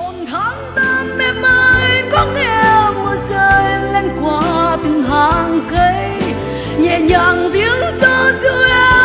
Một tháng tám em ơi, có nghe mưa rơi lên qua từng hàng cây, nhẹ nhàng tiếng gió ru em